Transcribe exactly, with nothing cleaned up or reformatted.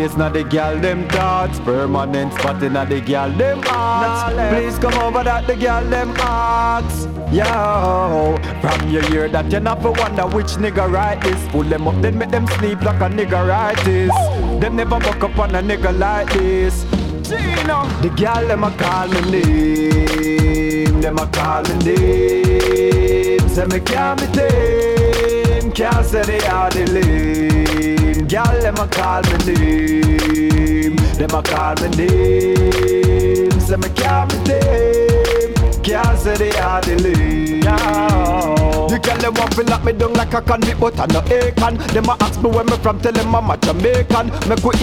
place, not the girl them thoughts. Permanent spot in the girl them hearts. Please come over that the girl them hearts. Yo, from you hear that you not for wonder which nigga write this. Pull them up then make them sleep like a nigga write this. Them never buck up on a nigga like this. Gino, the girl them a call me name. Them a call me name. Say me can't be tame. Can't say they are the lame. Girl them a call me name. Them a call me name. Say me can't be tame. Can't say they are the lame. No. The girl them want to lock me down like a convict, but I no acon. Them a ask me where me from, tell them I'm a Jamaican. Me go